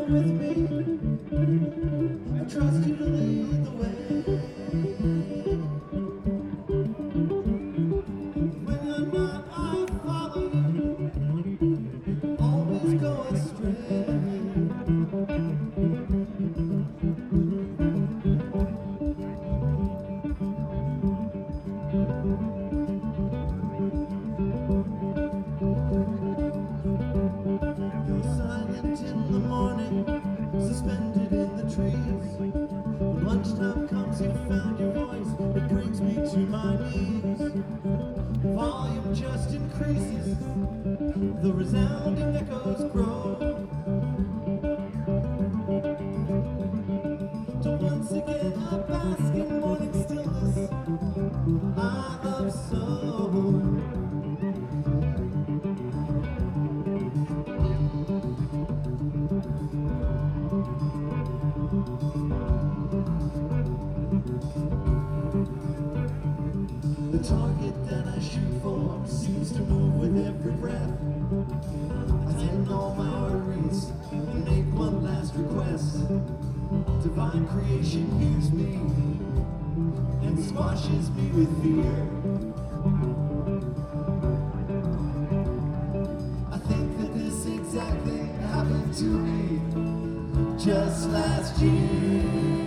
with me. I trust you to lead the way. When you're not, I follow you. Always go astray. In the morning, suspended in the trees. When lunchtime comes, you found your voice. It brings me to my knees. Volume just increases. The resounding echoes grow. To once again I bask in morning stillness. I love so. The target that I shoot for seems to move with every breath. I end all my arteries and make one last request. Divine creation hears me and squashes me with fear. I think that this exact thing happened to me just last year.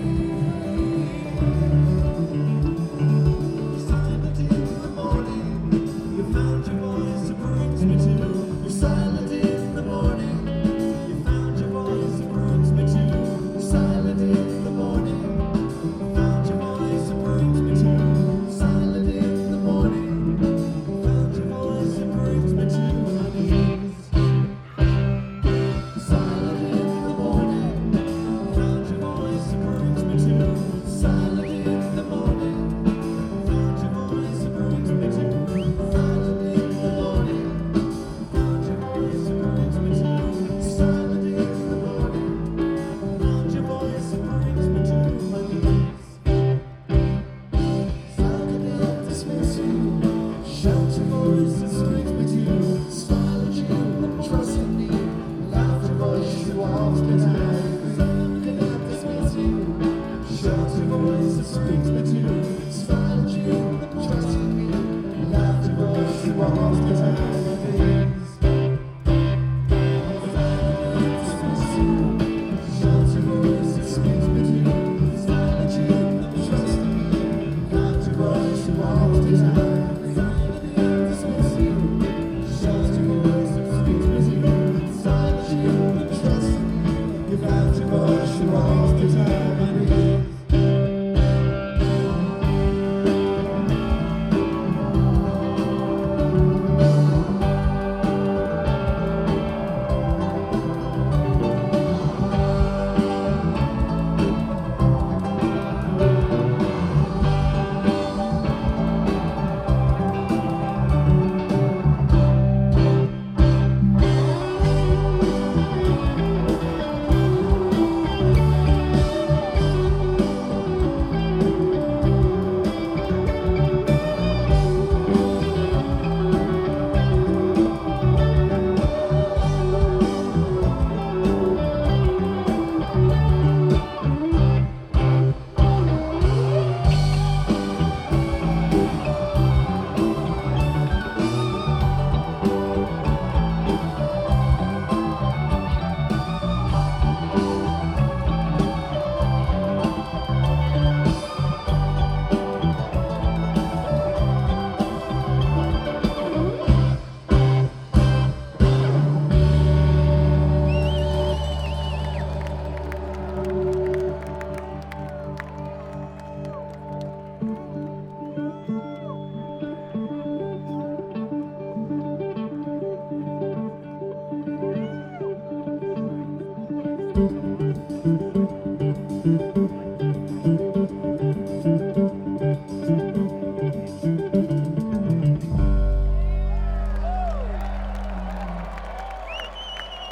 Thank you.